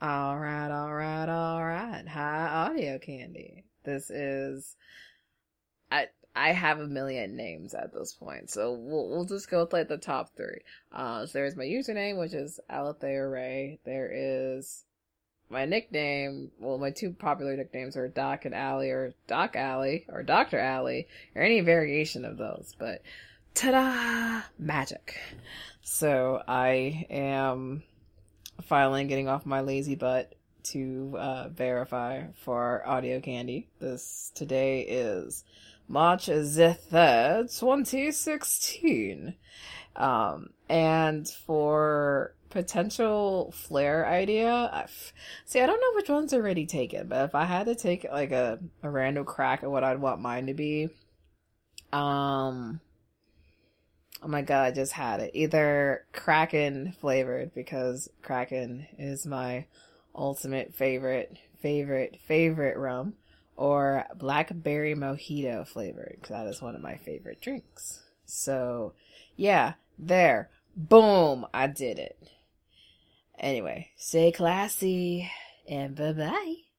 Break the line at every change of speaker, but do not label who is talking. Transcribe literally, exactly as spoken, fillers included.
All right, all right, all right. Hi, Audio Candy. This is I I have a million names at this point, so we'll we'll just go with like the top three. Uh, so there's my username, which is Alethea Ray. There is my nickname. Well, my two popular nicknames are Doc and Allie, or Doc Allie, or Doctor Allie, or any variation of those. But ta-da, magic. So I am finally getting off my lazy butt to uh, verify for Audio Candy. This today is March the third, twenty sixteen. Um, and for potential flair idea, I've, see, I don't know which one's already taken, but if I had to take like a, a random crack at what I'd want mine to be, um, oh my god, I just had it. Either Kraken flavored, because Kraken is my ultimate favorite, favorite, favorite rum, or Blackberry Mojito flavored, because that is one of my favorite drinks. So, yeah, there. Boom! I did it. Anyway, stay classy, and bye-bye.